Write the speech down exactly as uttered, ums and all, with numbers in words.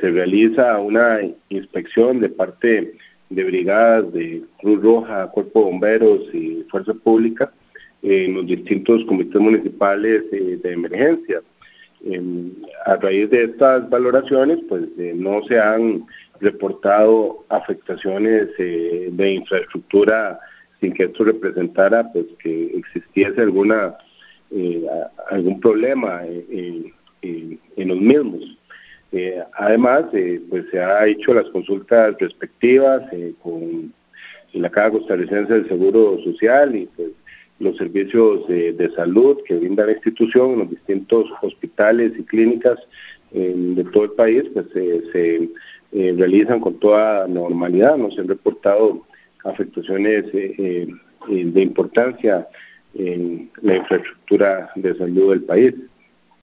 se realiza una inspección de parte de brigadas de Cruz Roja, Cuerpo de Bomberos y Fuerza Pública en los distintos comités municipales eh, de emergencia. Eh, a raíz de estas valoraciones, pues eh, no se han reportado afectaciones eh, de infraestructura sin que esto representara pues que existiese alguna eh, algún problema en, en, en los mismos. Eh, además, eh, pues se ha hecho las consultas respectivas eh, con la Caja Costarricense del Seguro Social y pues los servicios eh, de salud que brinda la institución en los distintos hospitales y clínicas eh, de todo el país, pues eh, se eh, realizan con toda normalidad. No se han reportado afectaciones eh, eh, de importancia en la infraestructura de salud del país.